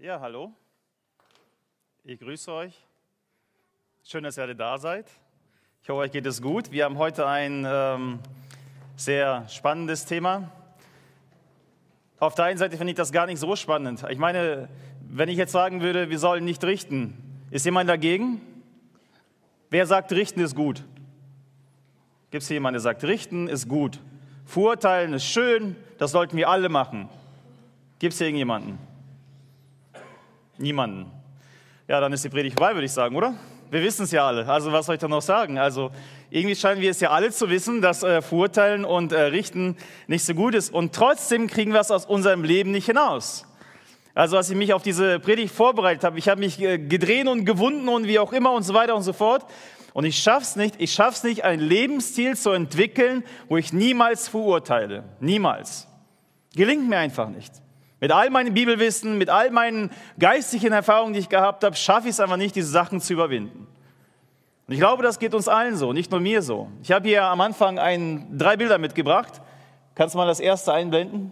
Ja, hallo. Ich grüße euch. Schön, dass ihr alle da seid. Ich hoffe, euch geht es gut. Wir haben heute ein sehr spannendes Thema. Auf der einen Seite finde ich das gar nicht so spannend. Ich meine, wenn ich jetzt sagen würde, wir sollen nicht richten, ist jemand dagegen? Wer sagt, richten ist gut? Gibt es hier jemanden, der sagt, richten ist gut? Verurteilen ist schön, das sollten wir alle machen. Gibt es hier irgendjemanden? Niemanden. Ja, dann ist die Predigt vorbei, würde ich sagen, oder? Wir wissen es ja alle. Also was soll ich da noch sagen? Also irgendwie scheinen wir es ja alle zu wissen, dass Verurteilen und Richten nicht so gut ist. Und trotzdem kriegen wir es aus unserem Leben nicht hinaus. Also als ich mich auf diese Predigt vorbereitet habe, ich habe mich gedreht und gewunden und wie auch immer und so weiter und so fort. Und ich schaff's nicht, einen Lebensstil zu entwickeln, wo ich niemals verurteile. Niemals. Gelingt mir einfach nicht. Mit all meinem Bibelwissen, mit all meinen geistigen Erfahrungen, die ich gehabt habe, schaffe ich es einfach nicht, diese Sachen zu überwinden. Und ich glaube, das geht uns allen so, nicht nur mir so. Ich habe hier am Anfang 3 Bilder mitgebracht. Kannst du mal das erste einblenden?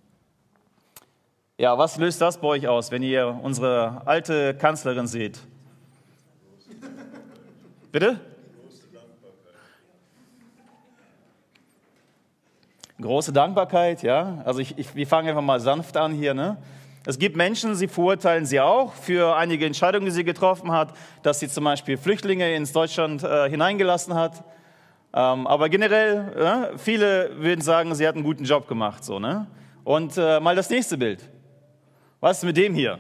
Ja, was löst das bei euch aus, wenn ihr unsere alte Kanzlerin seht? Bitte? Große Dankbarkeit, ja. Also wir fangen einfach mal sanft an hier, ne? Es gibt Menschen, sie verurteilen sie auch für einige Entscheidungen, die sie getroffen hat, dass sie zum Beispiel Flüchtlinge ins Deutschland hineingelassen hat. Aber generell, viele würden sagen, sie hat einen guten Job gemacht, so, ne? Und mal das nächste Bild. Was ist mit dem hier?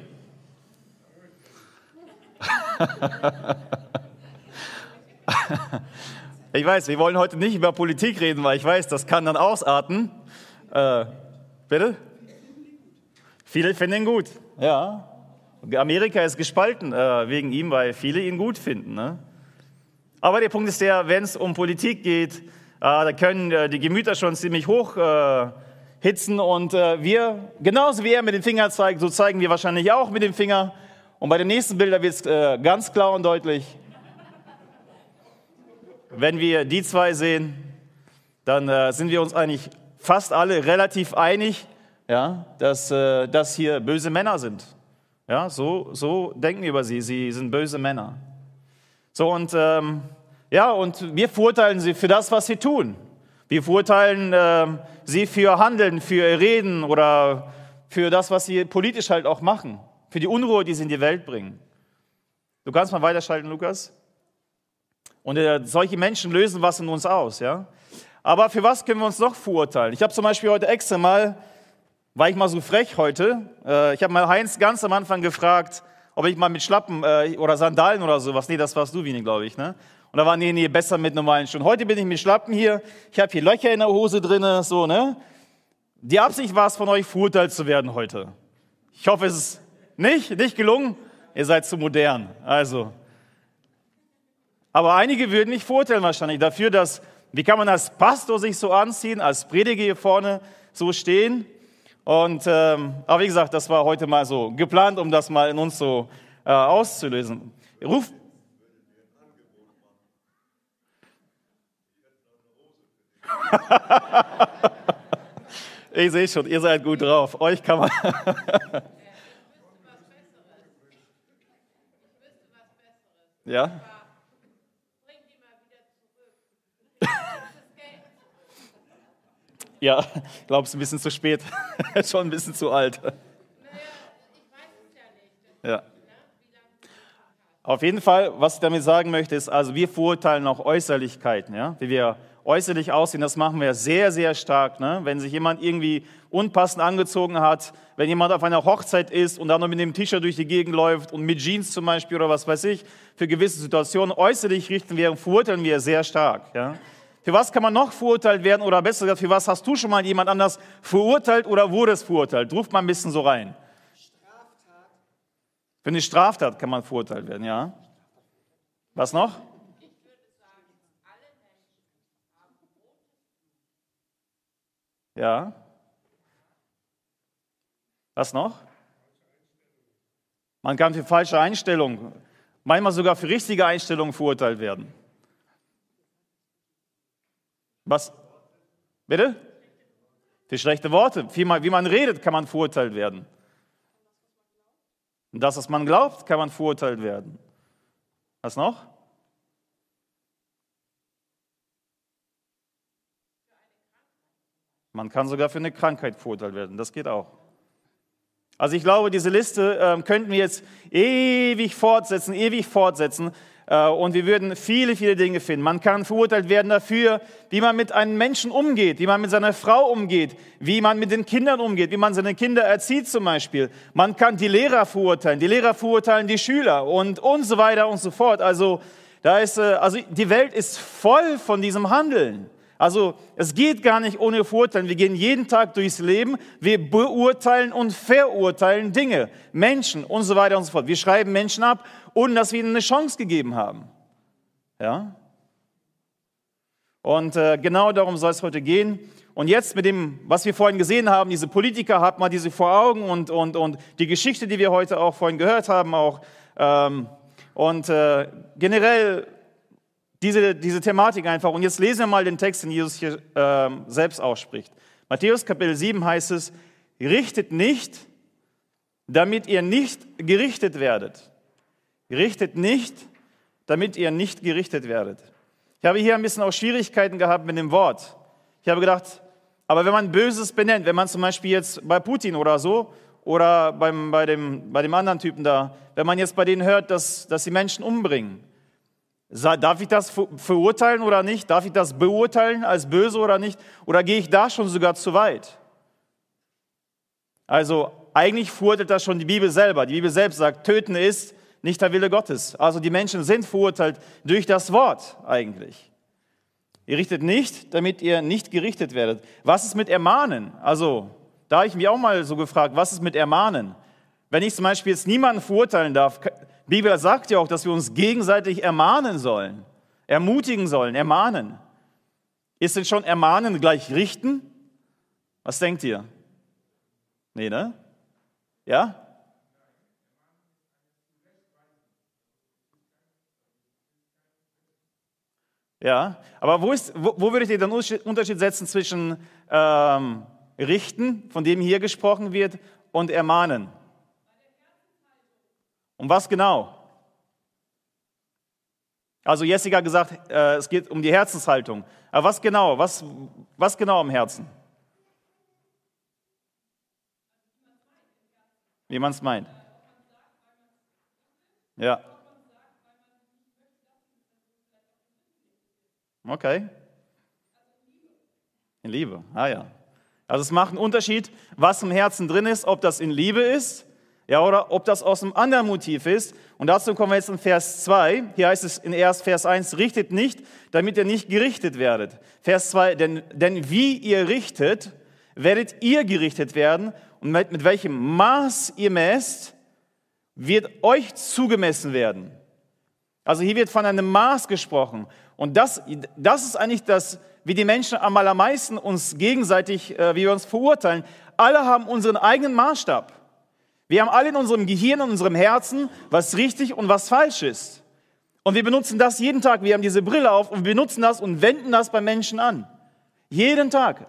Ich weiß, wir wollen heute nicht über Politik reden, weil ich weiß, das kann dann ausarten. Bitte? Viele finden ihn gut, ja. Amerika ist gespalten wegen ihm, weil viele ihn gut finden. Ne? Aber der Punkt ist der, wenn es um Politik geht, da können die Gemüter schon ziemlich hoch hitzen und wir, genauso wie er mit dem Finger zeigt, so zeigen wir wahrscheinlich auch mit dem Finger. Und bei den nächsten Bildern wird es ganz klar und deutlich. Wenn wir die zwei sehen, dann sind wir uns eigentlich fast alle relativ einig, ja, dass das hier böse Männer sind. Ja, so denken wir über sie. Sie sind böse Männer. So und und wir verurteilen sie für das, was sie tun. Wir verurteilen sie für Handeln, für ihr Reden oder für das, was sie politisch halt auch machen. Für die Unruhe, die sie in die Welt bringen. Du kannst mal weiterschalten, Lukas. Und solche Menschen lösen was in uns aus, ja. Aber für was können wir uns noch verurteilen? Ich habe zum Beispiel heute extra mal, war ich mal so frech heute, ich habe mal Heinz ganz am Anfang gefragt, ob ich mal mit Schlappen oder Sandalen oder sowas, nee, das warst du, Wini, glaube ich, ne? Und da war, nee, besser mit normalen Schuhen. Heute bin ich mit Schlappen hier, ich habe hier Löcher in der Hose drin, so, ne? Die Absicht war es von euch, verurteilt zu werden heute. Ich hoffe, es ist nicht gelungen, ihr seid zu modern, also. Aber einige würden mich verurteilen wahrscheinlich dafür, dass, wie kann man als Pastor sich so anziehen, als Prediger hier vorne so stehen. Und, aber wie gesagt, das war heute mal so geplant, um das mal in uns so auszulösen. Ich sehe schon, ihr seid gut drauf. Euch kann man... Ja? Ja, ich glaube, es ist ein bisschen zu spät. Schon ein bisschen zu alt. Naja, ich weiß es ja nicht. Ja. Auf jeden Fall, was ich damit sagen möchte, ist, also wir verurteilen auch Äußerlichkeiten, ja? Wie wir äußerlich aussehen, das machen wir sehr, sehr stark. Ne? Wenn sich jemand irgendwie unpassend angezogen hat, wenn jemand auf einer Hochzeit ist und dann noch mit dem T-Shirt durch die Gegend läuft und mit Jeans zum Beispiel oder was weiß ich, für gewisse Situationen äußerlich verurteilen wir sehr stark, ja? Für was kann man noch verurteilt werden oder besser gesagt, für was hast du schon mal jemand anders verurteilt oder wurdest verurteilt? Ruft mal ein bisschen so rein. Straftat. Für eine Straftat kann man verurteilt werden, ja. Was noch? Ich würde sagen, alle Menschen haben rotes Blut. Ja. Was noch? Man kann für falsche Einstellungen, manchmal sogar für richtige Einstellungen verurteilt werden. Was? Bitte? Für schlechte Worte. Wie man redet, kann man verurteilt werden. Und das, was man glaubt, kann man verurteilt werden. Was noch? Man kann sogar für eine Krankheit verurteilt werden. Das geht auch. Also ich glaube, diese Liste könnten wir jetzt ewig fortsetzen. Und wir würden viele, viele Dinge finden. Man kann verurteilt werden dafür, wie man mit einem Menschen umgeht, wie man mit seiner Frau umgeht, wie man mit den Kindern umgeht, wie man seine Kinder erzieht zum Beispiel. Man kann die Lehrer verurteilen die Schüler und so weiter und so fort. Also die Welt ist voll von diesem Handeln. Also es geht gar nicht ohne Verurteilen. Wir gehen jeden Tag durchs Leben, wir beurteilen und verurteilen Dinge, Menschen und so weiter und so fort. Wir schreiben Menschen ab, ohne dass wir ihnen eine Chance gegeben haben. Ja? Und genau darum soll es heute gehen. Und jetzt mit dem, was wir vorhin gesehen haben, diese Politiker, habt mal diese vor Augen und die Geschichte, die wir heute auch vorhin gehört haben, auch generell diese Thematik einfach. Und jetzt lesen wir mal den Text, den Jesus hier selbst ausspricht. Matthäus Kapitel 7 heißt es, richtet nicht, damit ihr nicht gerichtet werdet. Richtet nicht, damit ihr nicht gerichtet werdet. Ich habe hier ein bisschen auch Schwierigkeiten gehabt mit dem Wort. Ich habe gedacht, aber wenn man Böses benennt, wenn man zum Beispiel jetzt bei Putin oder so, oder bei dem anderen Typen da, wenn man jetzt bei denen hört, dass sie Menschen umbringen, darf ich das verurteilen oder nicht? Darf ich das beurteilen als böse oder nicht? Oder gehe ich da schon sogar zu weit? Also eigentlich verurteilt das schon die Bibel selber. Die Bibel selbst sagt, töten ist nicht der Wille Gottes. Also die Menschen sind verurteilt durch das Wort eigentlich. Ihr richtet nicht, damit ihr nicht gerichtet werdet. Was ist mit Ermahnen? Also da habe ich mich auch mal so gefragt, was ist mit Ermahnen? Wenn ich zum Beispiel jetzt niemanden verurteilen darf, die Bibel sagt ja auch, dass wir uns gegenseitig ermahnen sollen, ermutigen sollen, ermahnen. Ist denn schon ermahnen gleich richten? Was denkt ihr? Nee, ne? Ja? Ja, aber wo würdet ihr den Unterschied setzen zwischen richten, von dem hier gesprochen wird, und ermahnen? Um was genau? Also Jessica hat gesagt, es geht um die Herzenshaltung. Aber was genau? Was genau am Herzen? Wie man es meint. Ja. Okay. In Liebe, ja. Also es macht einen Unterschied, was im Herzen drin ist, ob das in Liebe ist, ja, oder ob das aus einem anderen Motiv ist. Und dazu kommen wir jetzt in Vers 2. Hier heißt es in Vers 1, richtet nicht, damit ihr nicht gerichtet werdet. Vers 2, denn wie ihr richtet, werdet ihr gerichtet werden. Und mit welchem Maß ihr messt, wird euch zugemessen werden. Also hier wird von einem Maß gesprochen. Und das ist eigentlich das, wie die Menschen am allermeisten uns gegenseitig, wie wir uns verurteilen. Alle haben unseren eigenen Maßstab. Wir haben alle in unserem Gehirn und unserem Herzen, was richtig und was falsch ist. Und wir benutzen das jeden Tag. Wir haben diese Brille auf und wir benutzen das und wenden das bei Menschen an. Jeden Tag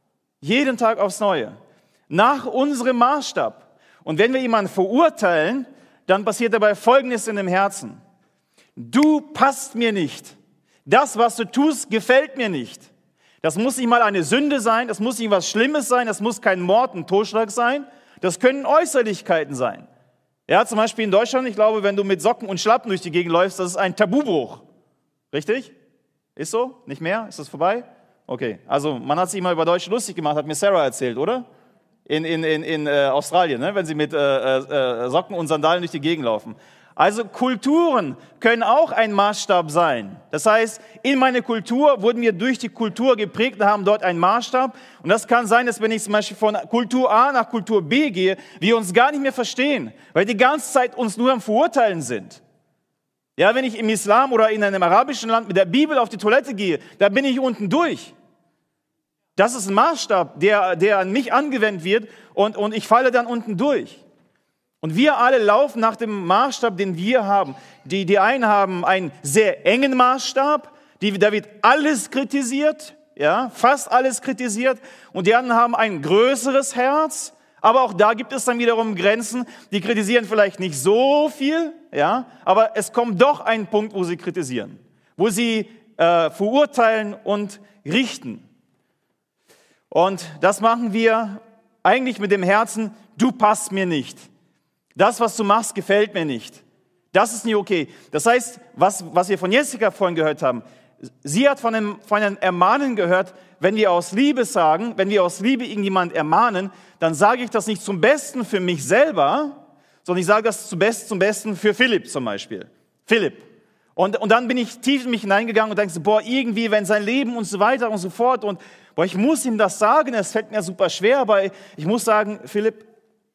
aufs Neue. Nach unserem Maßstab. Und wenn wir jemanden verurteilen, dann passiert dabei Folgendes in dem Herzen. Du passt mir nicht. Das, was du tust, gefällt mir nicht. Das muss nicht mal eine Sünde sein, das muss nicht was Schlimmes sein, das muss kein Mord und Totschlag sein. Das können Äußerlichkeiten sein. Ja, zum Beispiel in Deutschland, ich glaube, wenn du mit Socken und Schlappen durch die Gegend läufst, das ist ein Tabubruch. Richtig? Ist so? Nicht mehr? Ist das vorbei? Okay, also man hat sich immer über Deutsche lustig gemacht, hat mir Sarah erzählt, oder? In Australien, ne? Wenn sie mit Socken und Sandalen durch die Gegend laufen. Also Kulturen können auch ein Maßstab sein. Das heißt, in meiner Kultur wurden wir durch die Kultur geprägt und haben dort einen Maßstab. Und das kann sein, dass wenn ich zum Beispiel von Kultur A nach Kultur B gehe, wir uns gar nicht mehr verstehen, weil die ganze Zeit uns nur am Verurteilen sind. Ja, wenn ich im Islam oder in einem arabischen Land mit der Bibel auf die Toilette gehe, da bin ich unten durch. Das ist ein Maßstab, der an mich angewendet wird und ich falle dann unten durch. Und wir alle laufen nach dem Maßstab, den wir haben. Die einen haben einen sehr engen Maßstab, da wird alles kritisiert, ja, fast alles kritisiert. Und die anderen haben ein größeres Herz, Aber auch da gibt es dann wiederum Grenzen, die kritisieren vielleicht nicht so viel, ja, aber es kommt doch ein Punkt, wo sie kritisieren, wo sie verurteilen und richten. Und das machen wir eigentlich mit dem Herzen, du passt mir nicht. Das, was du machst, gefällt mir nicht. Das ist nicht okay. Das heißt, was wir von Jessica vorhin gehört haben, sie hat von einem Ermahnen gehört, wenn wir aus Liebe sagen, wenn wir aus Liebe irgendjemand ermahnen, dann sage ich das nicht zum Besten für mich selber, sondern ich sage das zum Besten für Philipp zum Beispiel. Philipp. Und dann bin ich tief in mich hineingegangen und denke so, boah, irgendwie, wenn sein Leben und so weiter und so fort und boah, ich muss ihm das sagen, es fällt mir super schwer, aber ich muss sagen, Philipp,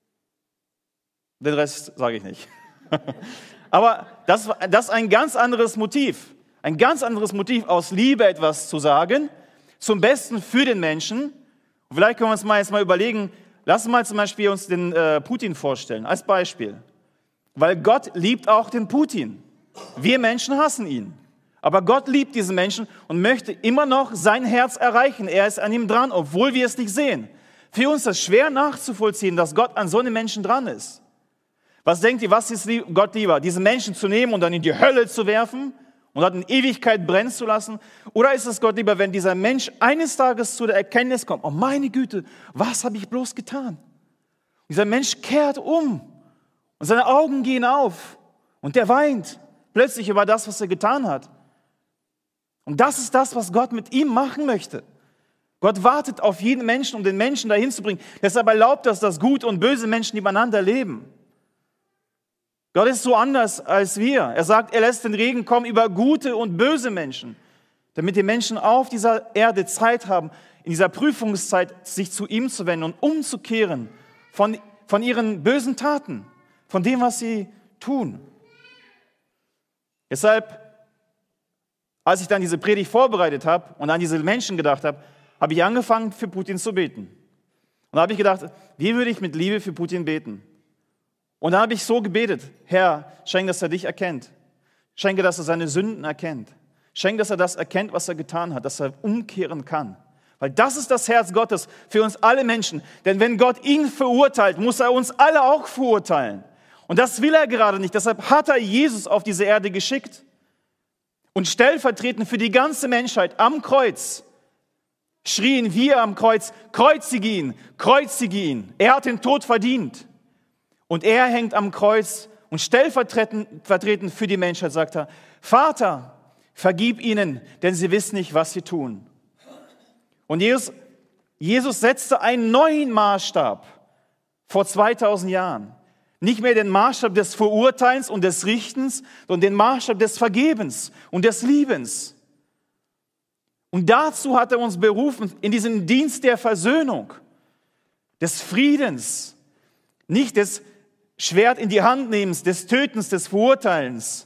den Rest sage ich nicht. Aber das ist ein ganz anderes Motiv. Ein ganz anderes Motiv, aus Liebe etwas zu sagen, zum Besten für den Menschen. Und vielleicht können wir uns jetzt mal überlegen, lass uns mal zum Beispiel uns den Putin vorstellen, als Beispiel. Weil Gott liebt auch den Putin. Wir Menschen hassen ihn. Aber Gott liebt diesen Menschen und möchte immer noch sein Herz erreichen. Er ist an ihm dran, obwohl wir es nicht sehen. Für uns ist es schwer nachzuvollziehen, dass Gott an so einem Menschen dran ist. Was denkt ihr, was ist Gott lieber? Diesen Menschen zu nehmen und dann in die Hölle zu werfen und dann in Ewigkeit brennen zu lassen? Oder ist es Gott lieber, wenn dieser Mensch eines Tages zu der Erkenntnis kommt, oh meine Güte, was habe ich bloß getan? Und dieser Mensch kehrt um und seine Augen gehen auf und der weint plötzlich über das, was er getan hat. Und das ist das, was Gott mit ihm machen möchte. Gott wartet auf jeden Menschen, um den Menschen dahin zu bringen. Deshalb erlaubt das, dass gute und böse Menschen nebeneinander leben. Gott ist so anders als wir. Er sagt, er lässt den Regen kommen über gute und böse Menschen, damit die Menschen auf dieser Erde Zeit haben, in dieser Prüfungszeit sich zu ihm zu wenden und umzukehren von ihren bösen Taten, von dem, was sie tun. Deshalb, als ich dann diese Predigt vorbereitet habe und an diese Menschen gedacht habe, habe ich angefangen, für Putin zu beten. Und da habe ich gedacht, wie würde ich mit Liebe für Putin beten? Und dann habe ich so gebetet, Herr, schenke, dass er dich erkennt. Schenke, dass er seine Sünden erkennt. Schenke, dass er das erkennt, was er getan hat, dass er umkehren kann. Weil das ist das Herz Gottes für uns alle Menschen. Denn wenn Gott ihn verurteilt, muss er uns alle auch verurteilen. Und das will er gerade nicht. Deshalb hat er Jesus auf diese Erde geschickt. Und stellvertretend für die ganze Menschheit am Kreuz schrien wir am Kreuz, kreuzige ihn, kreuzige ihn. Er hat den Tod verdient. Und er hängt am Kreuz und stellvertretend für die Menschheit sagt er, Vater, vergib ihnen, denn sie wissen nicht, was sie tun. Und Jesus setzte einen neuen Maßstab vor 2000 Jahren. Nicht mehr den Maßstab des Verurteilens und des Richtens, sondern den Maßstab des Vergebens und des Liebens. Und dazu hat er uns berufen, in diesen Dienst der Versöhnung, des Friedens, nicht des Schwert in die Hand nehmens, des Tötens, des Verurteilens.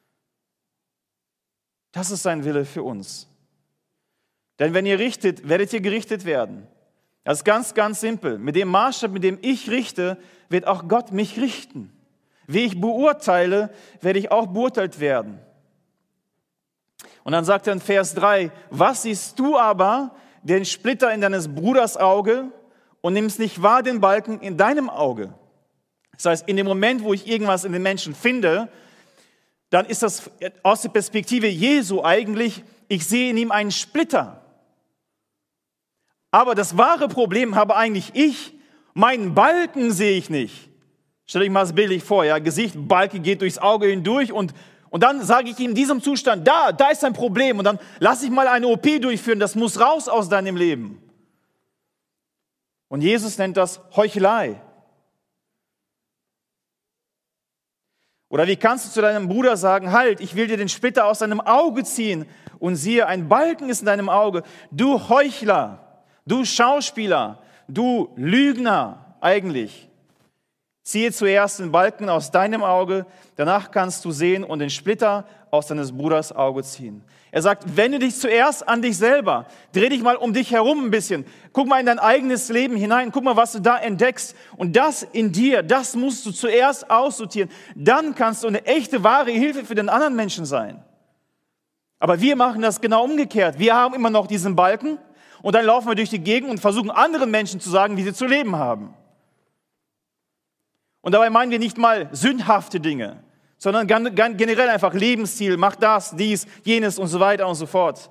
Das ist sein Wille für uns. Denn wenn ihr richtet, werdet ihr gerichtet werden. Das ist ganz, ganz simpel. Mit dem Maßstab, mit dem ich richte, wird auch Gott mich richten. Wie ich beurteile, werde ich auch beurteilt werden. Und dann sagt er in Vers 3, was siehst du aber, den Splitter in deines Bruders Auge und nimmst nicht wahr den Balken in deinem Auge? Das heißt, in dem Moment, wo ich irgendwas in den Menschen finde, dann ist das aus der Perspektive Jesu eigentlich, ich sehe in ihm einen Splitter. Aber das wahre Problem habe eigentlich ich, meinen Balken sehe ich nicht. Stell euch mal das bildlich vor, ja, Gesicht, Balke geht durchs Auge hindurch und dann sage ich ihm in diesem Zustand, da ist ein Problem und dann lass ich mal eine OP durchführen, das muss raus aus deinem Leben. Und Jesus nennt das Heuchelei. Oder wie kannst du zu deinem Bruder sagen, halt, ich will dir den Splitter aus deinem Auge ziehen und siehe, ein Balken ist in deinem Auge. Du Heuchler, du Schauspieler, du Lügner eigentlich. Ziehe zuerst den Balken aus deinem Auge, danach kannst du sehen und den Splitter aus deines Bruders Auge ziehen. Er sagt, wende dich zuerst an dich selber. Dreh dich mal um dich herum ein bisschen. Guck mal in dein eigenes Leben hinein. Guck mal, was du da entdeckst. Und das in dir, das musst du zuerst aussortieren. Dann kannst du eine echte, wahre Hilfe für den anderen Menschen sein. Aber wir machen das genau umgekehrt. Wir haben immer noch diesen Balken und dann laufen wir durch die Gegend und versuchen anderen Menschen zu sagen, wie sie zu leben haben. Und dabei meinen wir nicht mal sündhafte Dinge, sondern generell einfach Lebensstil, mach das, dies, jenes und so weiter und so fort.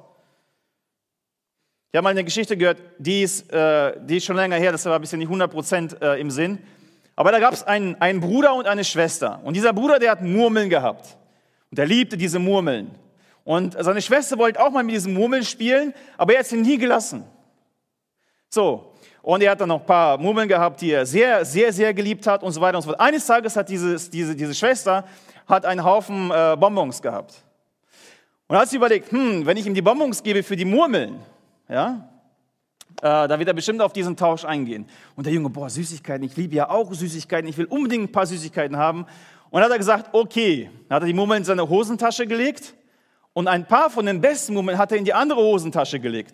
Ich habe mal eine Geschichte gehört, die ist schon länger her, das war ein bisschen nicht 100% im Sinn. Aber da gab es einen Bruder und eine Schwester. Und dieser Bruder, der hat Murmeln gehabt. Und er liebte diese Murmeln. Und seine Schwester wollte auch mal mit diesen Murmeln spielen, aber er hat sie nie gelassen. So, und er hat dann noch ein paar Murmeln gehabt, die er sehr, sehr, sehr geliebt hat und so weiter und so fort. Eines Tages hat diese Schwester einen Haufen Bonbons gehabt. Und hat sie überlegt, wenn ich ihm die Bonbons gebe für die Murmeln, ja, da wird er bestimmt auf diesen Tausch eingehen. Und der Junge, Süßigkeiten, ich liebe ja auch Süßigkeiten, ich will unbedingt ein paar Süßigkeiten haben. Und dann hat er gesagt, okay. Dann hat er die Murmeln in seine Hosentasche gelegt und ein paar von den besten Murmeln hat er in die andere Hosentasche gelegt.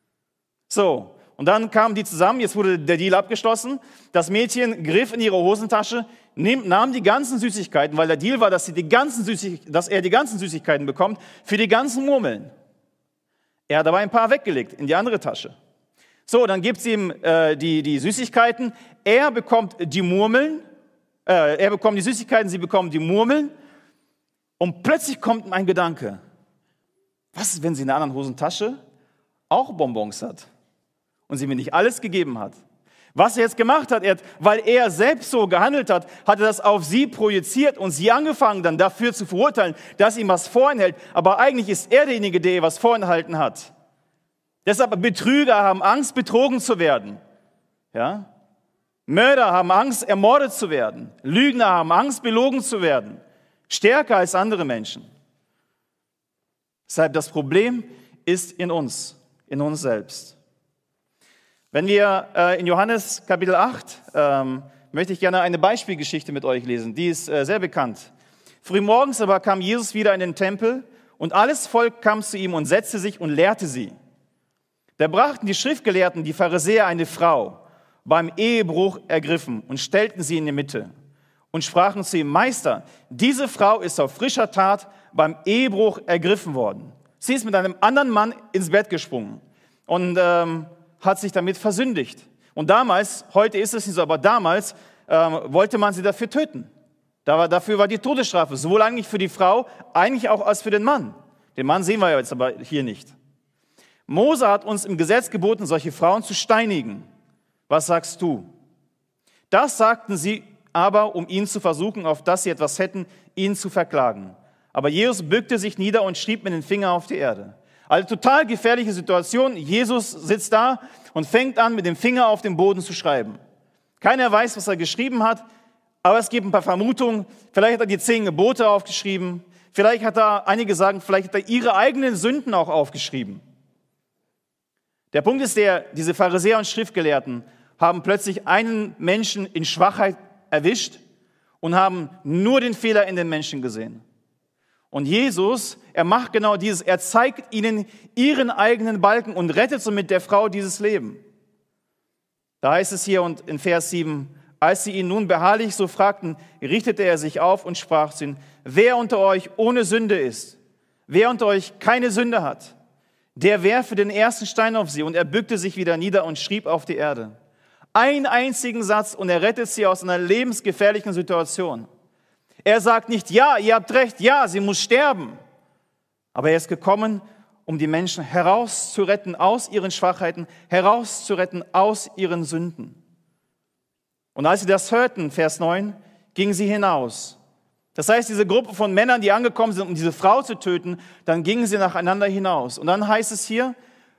So, und dann kamen die zusammen, jetzt wurde der Deal abgeschlossen. Das Mädchen griff in ihre Hosentasche, nahm die ganzen Süßigkeiten, weil der Deal war, dass er die ganzen Süßigkeiten bekommt für die ganzen Murmeln. Er hat aber ein paar weggelegt in die andere Tasche. So, dann gibt sie ihm die Süßigkeiten. Er bekommt die Murmeln. Er bekommt die Süßigkeiten, sie bekommen die Murmeln. Und plötzlich kommt ihm ein Gedanke. Was ist, wenn sie in der anderen Hosentasche auch Bonbons hat und sie mir nicht alles gegeben hat? Was er jetzt gemacht hat, weil er selbst so gehandelt hat, hat er das auf sie projiziert und sie angefangen dann dafür zu verurteilen, dass ihm was vorenthält. Aber eigentlich ist er derjenige, der ihr was vorenthalten hat. Deshalb Betrüger haben Angst, betrogen zu werden. Ja? Mörder haben Angst, ermordet zu werden. Lügner haben Angst, belogen zu werden. Stärker als andere Menschen. Deshalb das Problem ist in uns selbst. Wenn wir in Johannes Kapitel 8, möchte ich gerne eine Beispielgeschichte mit euch lesen. Die ist sehr bekannt. Frühmorgens aber kam Jesus wieder in den Tempel und alles Volk kam zu ihm und setzte sich und lehrte sie. Da brachten die Schriftgelehrten, die Pharisäer, eine Frau beim Ehebruch ergriffen und stellten sie in die Mitte und sprachen zu ihm, Meister, diese Frau ist auf frischer Tat beim Ehebruch ergriffen worden. Sie ist mit einem anderen Mann ins Bett gesprungen und hat sich damit versündigt. Und damals, heute ist es nicht so, aber damals wollte man sie dafür töten. Dafür war die Todesstrafe, sowohl eigentlich für die Frau, eigentlich auch als für den Mann. Den Mann sehen wir jetzt aber hier nicht. Mose hat uns im Gesetz geboten, solche Frauen zu steinigen. Was sagst du? Das sagten sie aber, um ihn zu versuchen, auf dass sie etwas hätten, ihn zu verklagen. Aber Jesus bückte sich nieder und schrieb mit dem Finger auf die Erde. Also total gefährliche Situation. Jesus sitzt da und fängt an, mit dem Finger auf den Boden zu schreiben. Keiner weiß, was er geschrieben hat, aber es gibt ein paar Vermutungen. Vielleicht hat er die 10 Gebote aufgeschrieben. Einige sagen, vielleicht hat er ihre eigenen Sünden auch aufgeschrieben. Der Punkt ist diese Pharisäer und Schriftgelehrten haben plötzlich einen Menschen in Schwachheit erwischt und haben nur den Fehler in den Menschen gesehen. Und Jesus, er macht genau dieses, er zeigt ihnen ihren eigenen Balken und rettet somit der Frau dieses Leben. Da heißt es hier und in Vers 7, als sie ihn nun beharrlich so fragten, richtete er sich auf und sprach zu ihnen, wer unter euch ohne Sünde ist, wer unter euch keine Sünde hat, der werfe den ersten Stein auf sie. Und er bückte sich wieder nieder und schrieb auf die Erde. Einen einzigen Satz und er rettet sie aus einer lebensgefährlichen Situation. Er sagt nicht, ja, ihr habt recht, ja, sie muss sterben. Aber er ist gekommen, um die Menschen herauszuretten aus ihren Schwachheiten, herauszuretten aus ihren Sünden. Und als sie das hörten, Vers 9, gingen sie hinaus. Das heißt, diese Gruppe von Männern, die angekommen sind, um diese Frau zu töten, dann gingen sie nacheinander hinaus. Und dann heißt es hier,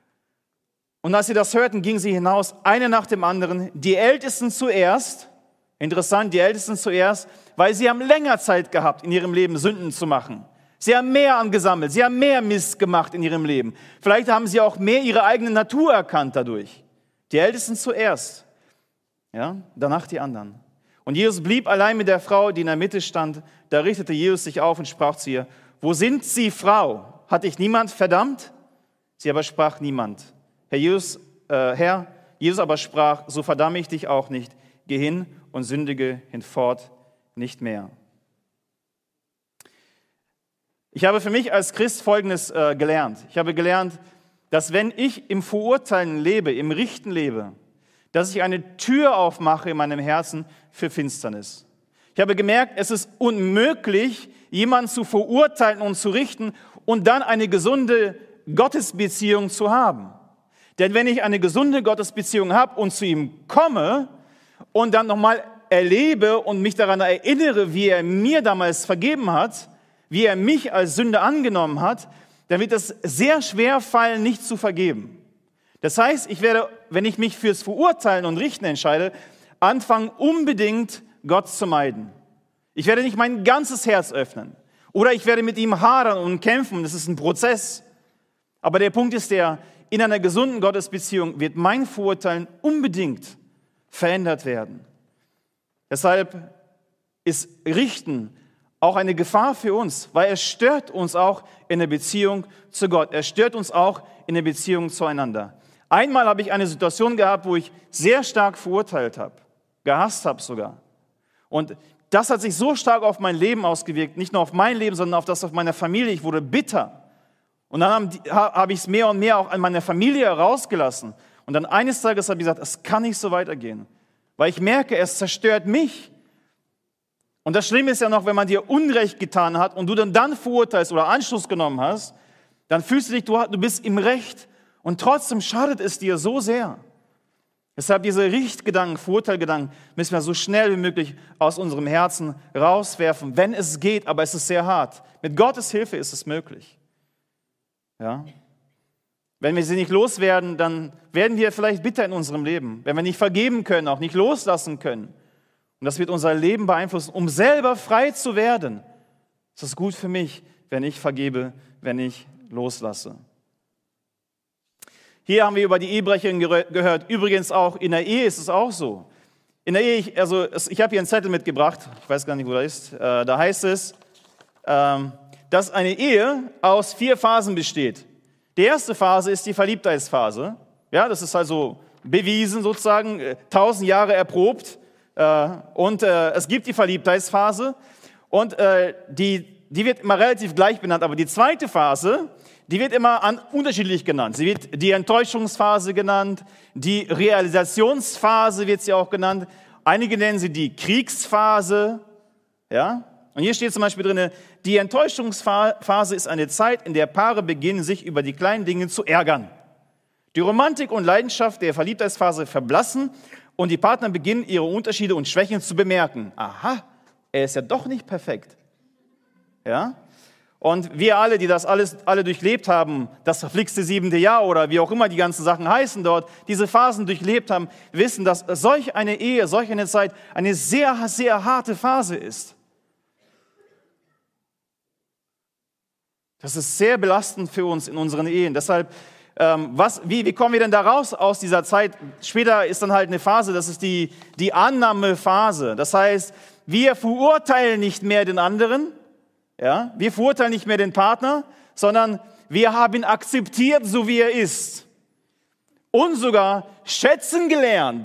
und als sie das hörten, gingen sie hinaus, einer nach dem anderen, die Ältesten zuerst. Interessant, die Ältesten zuerst, weil sie haben länger Zeit gehabt, in ihrem Leben Sünden zu machen. Sie haben mehr angesammelt, sie haben mehr Mist gemacht in ihrem Leben. Vielleicht haben sie auch mehr ihre eigene Natur erkannt dadurch. Die Ältesten zuerst, ja, danach die anderen. Und Jesus blieb allein mit der Frau, die in der Mitte stand. Da richtete Jesus sich auf und sprach zu ihr, wo sind Sie, Frau? Hat dich niemand verdammt? Sie aber sprach, niemand. Herr, Jesus aber sprach, so verdamme ich dich auch nicht. Geh hin und sündige hinfort nicht mehr. Ich habe für mich als Christ Folgendes gelernt. Ich habe gelernt, dass wenn ich im Verurteilen lebe, im Richten lebe, dass ich eine Tür aufmache in meinem Herzen für Finsternis. Ich habe gemerkt, es ist unmöglich, jemanden zu verurteilen und zu richten und dann eine gesunde Gottesbeziehung zu haben. Denn wenn ich eine gesunde Gottesbeziehung habe und zu ihm komme und dann nochmal erlebe und mich daran erinnere, wie er mir damals vergeben hat, wie er mich als Sünder angenommen hat, dann wird es sehr schwer fallen, nicht zu vergeben. Das heißt, ich werde, wenn ich mich fürs Verurteilen und Richten entscheide, anfangen, unbedingt Gott zu meiden. Ich werde nicht mein ganzes Herz öffnen. Oder ich werde mit ihm hadern und kämpfen. Das ist ein Prozess. Aber der Punkt ist der, in einer gesunden Gottesbeziehung wird mein Verurteilen unbedingt verändert werden. Deshalb ist Richten auch eine Gefahr für uns, weil es stört uns auch in der Beziehung zu Gott. Es stört uns auch in der Beziehung zueinander. Einmal habe ich eine Situation gehabt, wo ich sehr stark verurteilt habe, gehasst habe sogar. Und das hat sich so stark auf mein Leben ausgewirkt, nicht nur auf mein Leben, sondern auf das auf meiner Familie. Ich wurde bitter. Und dann habe ich es mehr und mehr auch an meiner Familie herausgelassen. Und dann eines Tages habe ich gesagt, es kann nicht so weitergehen, weil ich merke, es zerstört mich. Und das Schlimme ist ja noch, wenn man dir Unrecht getan hat und du dann verurteilst oder Anschluss genommen hast, dann fühlst du dich, du bist im Recht und trotzdem schadet es dir so sehr. Deshalb diese Richtgedanken, Verurteilgedanken müssen wir so schnell wie möglich aus unserem Herzen rauswerfen, wenn es geht, aber es ist sehr hart. Mit Gottes Hilfe ist es möglich. Ja? Wenn wir sie nicht loswerden, dann werden wir vielleicht bitter in unserem Leben. Wenn wir nicht vergeben können, auch nicht loslassen können. Und das wird unser Leben beeinflussen, um selber frei zu werden. Es ist gut für mich, wenn ich vergebe, wenn ich loslasse. Hier haben wir über die Ehebrecherin gehört. Übrigens auch in der Ehe ist es auch so. In der Ehe, ich habe hier einen Zettel mitgebracht, ich weiß gar nicht, wo der ist. Da heißt es, dass eine Ehe aus 4 Phasen besteht. Die erste Phase ist die Verliebtheitsphase. Ja, das ist also bewiesen sozusagen, 1000 Jahre erprobt. Und es gibt die Verliebtheitsphase und die wird immer relativ gleich benannt, aber die zweite Phase, die wird immer unterschiedlich genannt. Sie wird die Enttäuschungsphase genannt, die Realisationsphase wird sie auch genannt. Einige nennen sie die Kriegsphase. Ja? Und hier steht zum Beispiel drin, die Enttäuschungsphase ist eine Zeit, in der Paare beginnen, sich über die kleinen Dinge zu ärgern. Die Romantik und Leidenschaft der Verliebtheitsphase verblassen und die Partner beginnen, ihre Unterschiede und Schwächen zu bemerken. Aha, er ist ja doch nicht perfekt. Ja? Und wir alle, die das alle durchlebt haben, das verflixte 7. Jahr oder wie auch immer die ganzen Sachen heißen dort, diese Phasen durchlebt haben, wissen, dass solch eine Ehe, solch eine Zeit eine sehr, sehr harte Phase ist. Das ist sehr belastend für uns in unseren Ehen. Deshalb, wie kommen wir denn da raus aus dieser Zeit? Später ist dann halt eine Phase, das ist die Annahmephase. Das heißt, wir verurteilen nicht mehr den anderen, ja? Wir verurteilen nicht mehr den Partner, sondern wir haben ihn akzeptiert, so wie er ist. Und sogar schätzen gelernt.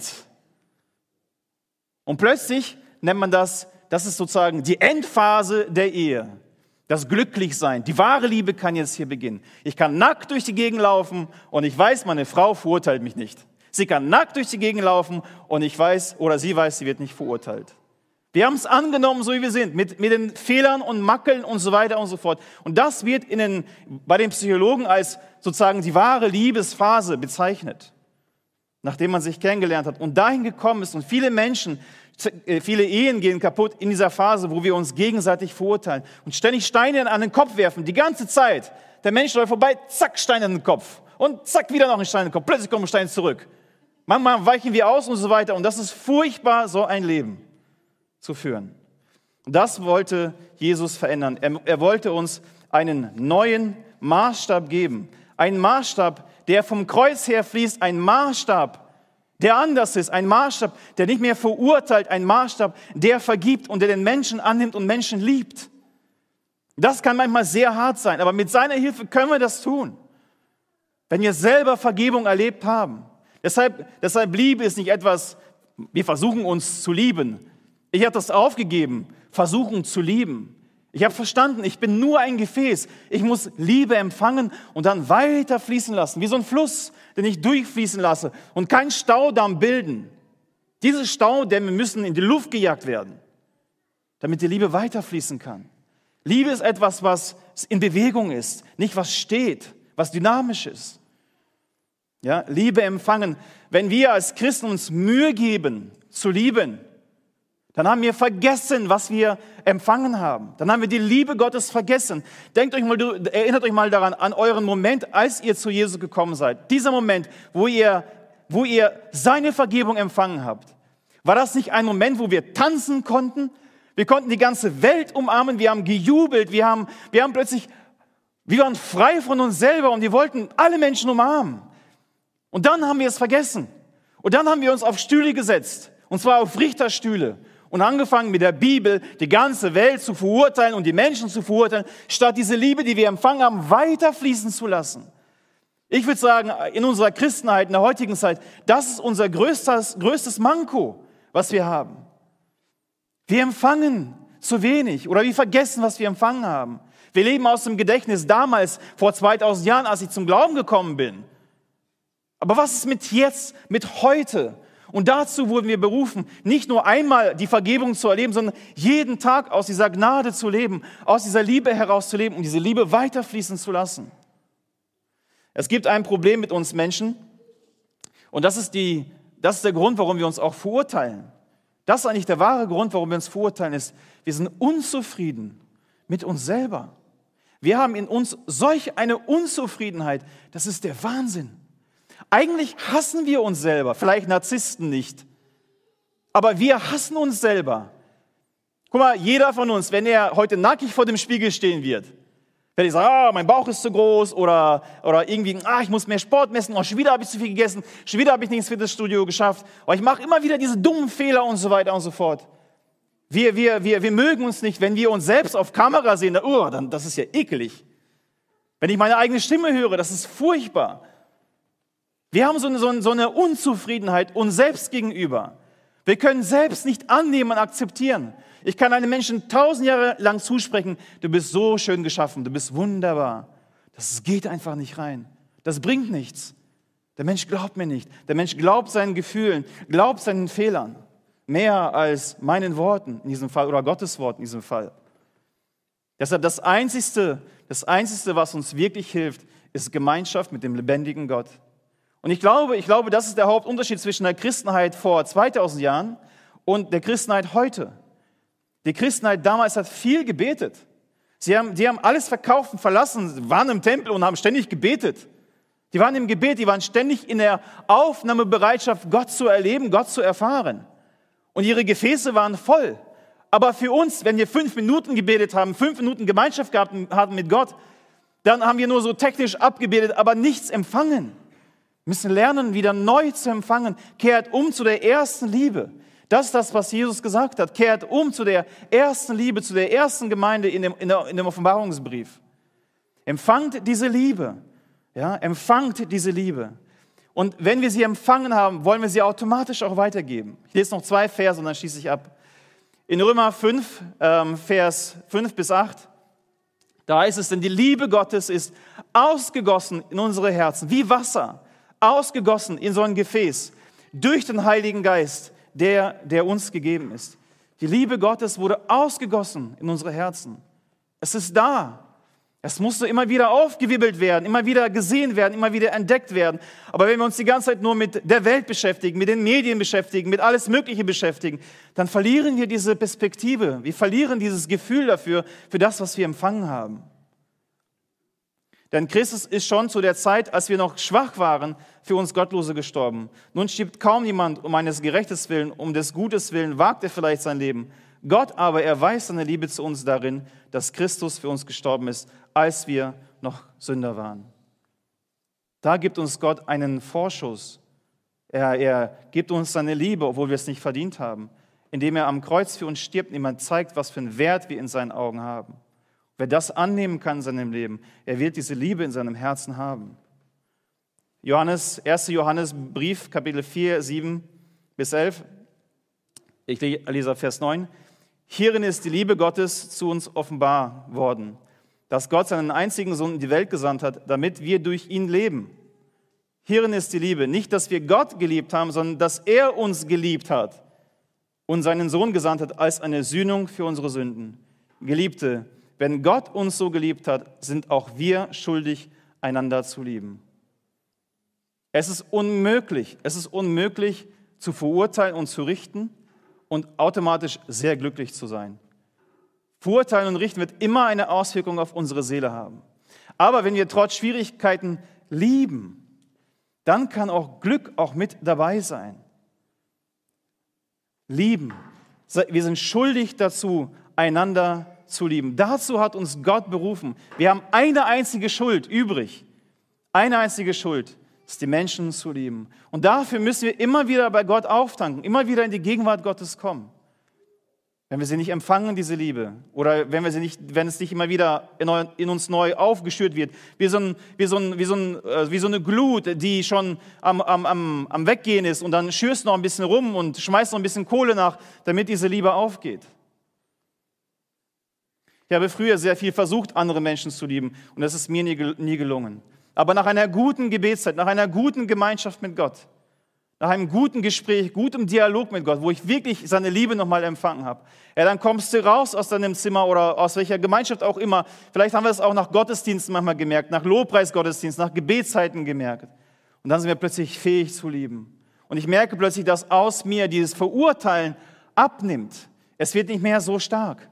Und plötzlich nennt man das ist sozusagen die Endphase der Ehe. Das Glücklichsein, die wahre Liebe kann jetzt hier beginnen. Ich kann nackt durch die Gegend laufen und ich weiß, meine Frau verurteilt mich nicht. Sie kann nackt durch die Gegend laufen und ich weiß, oder sie weiß, sie wird nicht verurteilt. Wir haben es angenommen, so wie wir sind, mit den Fehlern und Makeln und so weiter und so fort. Und das wird bei den Psychologen als sozusagen die wahre Liebesphase bezeichnet, nachdem man sich kennengelernt hat und dahin gekommen ist. Und viele Ehen gehen kaputt in dieser Phase, wo wir uns gegenseitig verurteilen und ständig Steine an den Kopf werfen, die ganze Zeit. Der Mensch läuft vorbei, zack, Stein an den Kopf und zack, wieder noch ein Stein an den Kopf. Plötzlich kommt ein Stein zurück. Manchmal weichen wir aus und so weiter und das ist furchtbar, so ein Leben zu führen. Und das wollte Jesus verändern. Er wollte uns einen neuen Maßstab geben. Einen Maßstab, der vom Kreuz her fließt, ein Maßstab, der anders ist, ein Maßstab, der nicht mehr verurteilt, ein Maßstab, der vergibt und der den Menschen annimmt und Menschen liebt. Das kann manchmal sehr hart sein, aber mit seiner Hilfe können wir das tun, wenn wir selber Vergebung erlebt haben. Deshalb Liebe ist nicht etwas, wir versuchen uns zu lieben. Ich habe das aufgegeben, versuchen zu lieben. Ich habe verstanden, ich bin nur ein Gefäß. Ich muss Liebe empfangen und dann weiter fließen lassen, wie so ein Fluss, den ich durchfließen lasse und kein Staudamm bilden. Diese Staudämme müssen in die Luft gejagt werden. damit die Liebe weiterfließen kann. Liebe ist etwas, was in Bewegung ist, nicht was steht, was dynamisch ist. Ja, Liebe empfangen. Wenn wir als Christen uns Mühe geben, zu lieben, dann haben wir vergessen, was wir empfangen haben. Dann haben wir die Liebe Gottes vergessen. Erinnert euch mal daran, an euren Moment, als ihr zu Jesus gekommen seid. Dieser Moment, wo ihr seine Vergebung empfangen habt. War das nicht ein Moment, wo wir tanzen konnten? Wir konnten die ganze Welt umarmen, wir haben gejubelt, wir waren frei von uns selber und wir wollten alle Menschen umarmen. Und dann haben wir es vergessen. Und dann haben wir uns auf Stühle gesetzt, und zwar auf Richterstühle, und angefangen mit der Bibel die ganze Welt zu verurteilen und die Menschen zu verurteilen, statt diese Liebe, die wir empfangen haben, weiterfließen zu lassen. Ich würde sagen, in unserer Christenheit, in der heutigen Zeit, das ist unser größtes Manko, was wir haben. Wir empfangen zu wenig oder wir vergessen, was wir empfangen haben. Wir leben aus dem Gedächtnis damals, vor 2000 Jahren, als ich zum Glauben gekommen bin. Aber was ist mit jetzt, mit heute? Und dazu wurden wir berufen, nicht nur einmal die Vergebung zu erleben, sondern jeden Tag aus dieser Gnade zu leben, aus dieser Liebe heraus zu leben und diese Liebe weiterfließen zu lassen. Es gibt ein Problem mit uns Menschen und das ist der Grund, warum wir uns auch verurteilen. Das ist eigentlich der wahre Grund, warum wir uns verurteilen, ist, wir sind unzufrieden mit uns selber. Wir haben in uns solch eine Unzufriedenheit, das ist der Wahnsinn. Eigentlich hassen wir uns selber, vielleicht Narzissten nicht, aber wir hassen uns selber. Guck mal, jeder von uns, wenn er heute nackig vor dem Spiegel stehen wird, wenn ich sage, mein Bauch ist zu groß oder irgendwie, ich muss mehr Sport messen, schon wieder habe ich zu viel gegessen, schon wieder habe ich nicht ins Fitnessstudio geschafft, ich mache immer wieder diese dummen Fehler und so weiter und so fort. Wir mögen uns nicht, wenn wir uns selbst auf Kamera sehen, dann, das ist ja ekelig. Wenn ich meine eigene Stimme höre, das ist furchtbar. Wir haben so eine Unzufriedenheit uns selbst gegenüber. Wir können selbst nicht annehmen und akzeptieren. Ich kann einem Menschen 1000 Jahre lang zusprechen, du bist so schön geschaffen, du bist wunderbar. Das geht einfach nicht rein. Das bringt nichts. Der Mensch glaubt mir nicht. Der Mensch glaubt seinen Gefühlen, glaubt seinen Fehlern. Mehr als meinen Worten in diesem Fall oder Gottes Wort in diesem Fall. Deshalb das Einzige, was uns wirklich hilft, ist Gemeinschaft mit dem lebendigen Gott. Und ich glaube, das ist der Hauptunterschied zwischen der Christenheit vor 2000 Jahren und der Christenheit heute. Die Christenheit damals hat viel gebetet. Die haben alles verkauft und verlassen, waren im Tempel und haben ständig gebetet. Die waren im Gebet, die waren ständig in der Aufnahmebereitschaft, Gott zu erleben, Gott zu erfahren. Und ihre Gefäße waren voll. Aber für uns, wenn wir 5 Minuten gebetet haben, 5 Minuten Gemeinschaft gehabt haben mit Gott, dann haben wir nur so technisch abgebetet, aber nichts empfangen. Wir müssen lernen, wieder neu zu empfangen. Kehrt um zu der ersten Liebe. Das ist das, was Jesus gesagt hat. Kehrt um zu der ersten Liebe, zu der ersten Gemeinde in dem Offenbarungsbrief. Empfangt diese Liebe. Ja, empfangt diese Liebe. Und wenn wir sie empfangen haben, wollen wir sie automatisch auch weitergeben. Ich lese noch 2 Verse und dann schließe ich ab. In Römer 5, Vers 5 bis 8, da heißt es, denn die Liebe Gottes ist ausgegossen in unsere Herzen, wie Wasser, ausgegossen in so ein Gefäß, durch den Heiligen Geist, der uns gegeben ist. Die Liebe Gottes wurde ausgegossen in unsere Herzen. Es ist da. Es musste immer wieder aufgewirbelt werden, immer wieder gesehen werden, immer wieder entdeckt werden. Aber wenn wir uns die ganze Zeit nur mit der Welt beschäftigen, mit den Medien beschäftigen, mit alles Mögliche beschäftigen, dann verlieren wir diese Perspektive. Wir verlieren dieses Gefühl dafür, für das, was wir empfangen haben. Denn Christus ist schon zu der Zeit, als wir noch schwach waren, für uns Gottlose gestorben. Nun stirbt kaum jemand um eines Gerechtes willen, um des Gutes willen wagt er vielleicht sein Leben. Gott aber erweist seine Liebe zu uns darin, dass Christus für uns gestorben ist, als wir noch Sünder waren. Da gibt uns Gott einen Vorschuss. Er gibt uns seine Liebe, obwohl wir es nicht verdient haben, indem er am Kreuz für uns stirbt und ihm zeigt, was für einen Wert wir in seinen Augen haben. Wer das annehmen kann in seinem Leben, er wird diese Liebe in seinem Herzen haben. 1. Johannesbrief, Kapitel 4, 7 bis 11. Ich lese Vers 9. Hierin ist die Liebe Gottes zu uns offenbar worden, dass Gott seinen einzigen Sohn in die Welt gesandt hat, damit wir durch ihn leben. Hierin ist die Liebe, nicht, dass wir Gott geliebt haben, sondern dass er uns geliebt hat und seinen Sohn gesandt hat als eine Sühnung für unsere Sünden. Geliebte, wenn Gott uns so geliebt hat, sind auch wir schuldig, einander zu lieben. Es ist unmöglich zu verurteilen und zu richten und automatisch sehr glücklich zu sein. Verurteilen und richten wird immer eine Auswirkung auf unsere Seele haben. Aber wenn wir trotz Schwierigkeiten lieben, dann kann auch Glück auch mit dabei sein. Lieben. Wir sind schuldig dazu, einander zu lieben. Dazu hat uns Gott berufen. Wir haben eine einzige Schuld übrig. Eine einzige Schuld ist, die Menschen zu lieben. Und dafür müssen wir immer wieder bei Gott auftanken, immer wieder in die Gegenwart Gottes kommen. Wenn wir sie nicht empfangen, diese Liebe, oder wenn es nicht immer wieder in uns neu aufgeschürt wird, wie so eine Glut, die schon am Weggehen ist, und dann schürst du noch ein bisschen rum und schmeißt noch ein bisschen Kohle nach, damit diese Liebe aufgeht. Ich habe früher sehr viel versucht, andere Menschen zu lieben, und das ist mir nie gelungen. Aber nach einer guten Gebetszeit, nach einer guten Gemeinschaft mit Gott, nach einem guten Gespräch, gutem Dialog mit Gott, wo ich wirklich seine Liebe nochmal empfangen habe, dann kommst du raus aus deinem Zimmer oder aus welcher Gemeinschaft auch immer. Vielleicht haben wir es auch nach Gottesdiensten manchmal gemerkt, nach Lobpreisgottesdiensten, nach Gebetszeiten gemerkt. Und dann sind wir plötzlich fähig zu lieben. Und ich merke plötzlich, dass aus mir dieses Verurteilen abnimmt. Es wird nicht mehr so stark.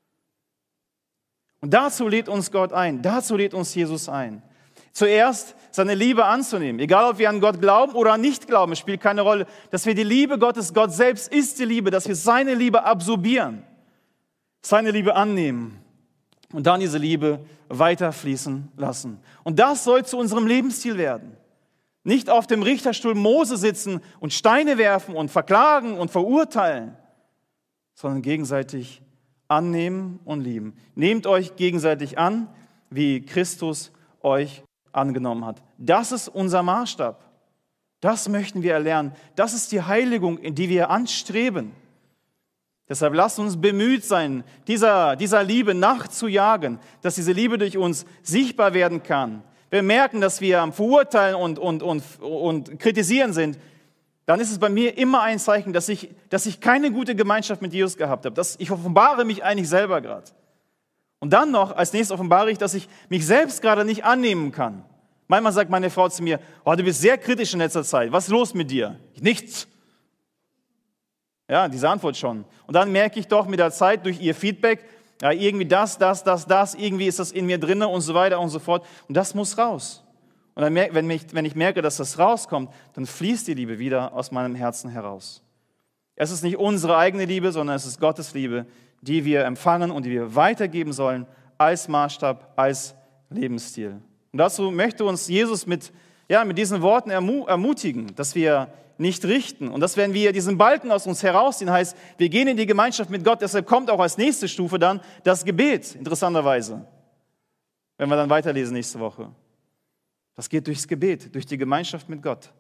Und dazu lädt uns Gott ein, dazu lädt uns Jesus ein. Zuerst seine Liebe anzunehmen, egal ob wir an Gott glauben oder nicht glauben, es spielt keine Rolle, dass wir die Liebe Gottes, Gott selbst ist die Liebe, dass wir seine Liebe absorbieren, seine Liebe annehmen und dann diese Liebe weiterfließen lassen. Und das soll zu unserem Lebensstil werden. Nicht auf dem Richterstuhl Mose sitzen und Steine werfen und verklagen und verurteilen, sondern gegenseitig annehmen und lieben. Nehmt euch gegenseitig an, wie Christus euch angenommen hat. Das ist unser Maßstab. Das möchten wir erlernen. Das ist die Heiligung, in die wir anstreben. Deshalb lasst uns bemüht sein, dieser Liebe nachzujagen, dass diese Liebe durch uns sichtbar werden kann. Wir merken, dass wir am Verurteilen und Kritisieren sind, dann ist es bei mir immer ein Zeichen, dass ich keine gute Gemeinschaft mit Jesus gehabt habe. Ich offenbare mich eigentlich selber gerade. Und dann noch, als nächstes offenbare ich, dass ich mich selbst gerade nicht annehmen kann. Manchmal sagt meine Frau zu mir, oh, du bist sehr kritisch in letzter Zeit, was ist los mit dir? Nichts. Ja, diese Antwort schon. Und dann merke ich doch mit der Zeit durch ihr Feedback, ja, irgendwie das, irgendwie ist das in mir drin und so weiter und so fort. Und das muss raus. Und dann, wenn ich merke, dass das rauskommt, dann fließt die Liebe wieder aus meinem Herzen heraus. Es ist nicht unsere eigene Liebe, sondern es ist Gottes Liebe, die wir empfangen und die wir weitergeben sollen als Maßstab, als Lebensstil. Und dazu möchte uns Jesus mit diesen Worten ermutigen, dass wir nicht richten. Und dass, wenn wir diesen Balken aus uns herausziehen, heißt, wir gehen in die Gemeinschaft mit Gott, deshalb kommt auch als nächste Stufe dann das Gebet, interessanterweise, wenn wir dann weiterlesen nächste Woche. Das geht durchs Gebet, durch die Gemeinschaft mit Gott.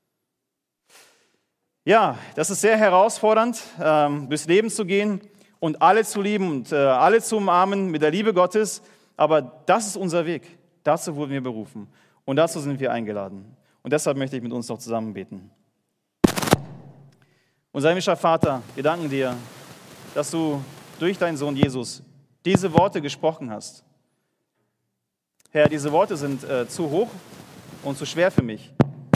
Ja, das ist sehr herausfordernd, durchs Leben zu gehen und alle zu lieben und alle zu umarmen mit der Liebe Gottes. Aber das ist unser Weg. Dazu wurden wir berufen. Und dazu sind wir eingeladen. Und deshalb möchte ich mit uns noch zusammen beten. Unser himmlischer Vater, wir danken dir, dass du durch deinen Sohn Jesus diese Worte gesprochen hast. Herr, diese Worte sind zu hoch und zu schwer für mich,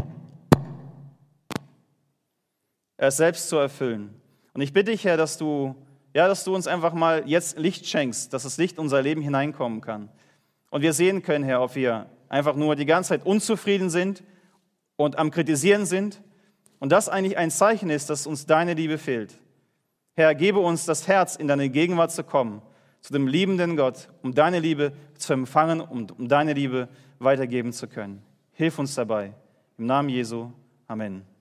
es selbst zu erfüllen. Und ich bitte dich, Herr, dass du uns einfach mal jetzt Licht schenkst, dass das Licht in unser Leben hineinkommen kann. Und wir sehen können, Herr, ob wir einfach nur die ganze Zeit unzufrieden sind und am Kritisieren sind und das eigentlich ein Zeichen ist, dass uns deine Liebe fehlt. Herr, gebe uns das Herz, in deine Gegenwart zu kommen, zu dem liebenden Gott, um deine Liebe zu empfangen und um deine Liebe weitergeben zu können. Hilf uns dabei. Im Namen Jesu. Amen.